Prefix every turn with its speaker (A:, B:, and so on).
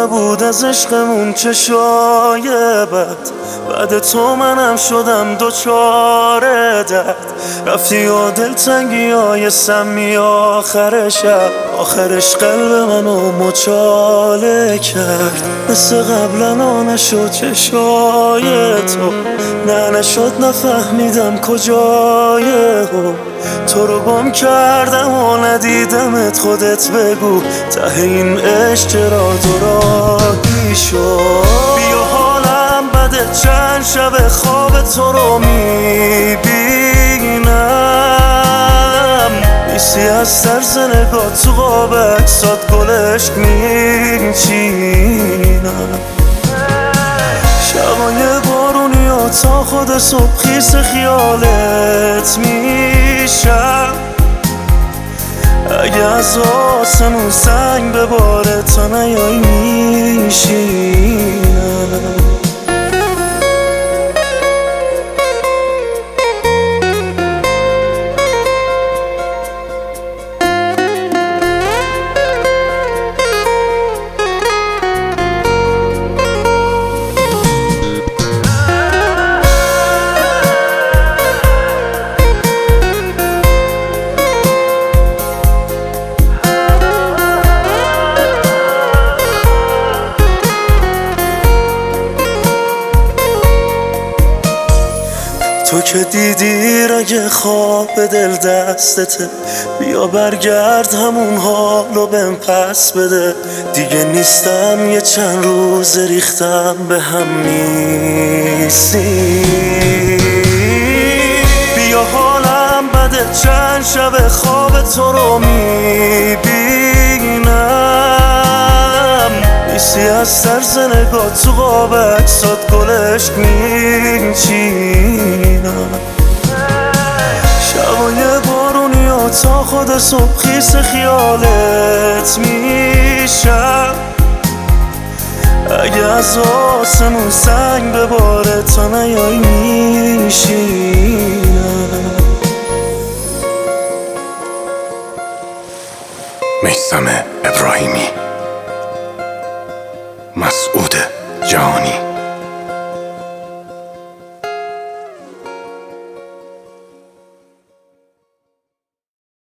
A: نبود از عشقمون چه شاید بعد تو منم شدم دوچار درد. رفتی و دلتنگی های سمی آخر شب، آخرش قلب منو مچاله کرد. مثل قبلا نشد چشای تو، نه نشد نفهمیدم کجای هم. تو رو گم کردم و ندیدمت، خودت بگو ته این عشق چرا دورانی شد. بیا حالم بده، چند شب خواب تو رو میبینم، نیستی از طرز نگاه تو قاب عکسات گل عشق میچینم. شبای بارونی و تا خود صبح خیس خیالت میشم. اگه از آسمون سنگ بباره تا نیایی میشینم. تو که دیدی رگ خواب دل دستته، بیا برگرد همون حالو بهم پس بده. دیگه نیستم یه چند روز ریختم به هم نیستی. بیا حالم بده، چند شب خواب تو رو میبینم، نیستی از طرز نگاه تو قاب عکسات گل عشق میچینم. شبای بارونی و تا خود صبح خیس خیالت میشم. اگه از آسمون سنگ بباره تا نیایی میشینم.
B: میثم ابراهیمی، مسعود جهانی.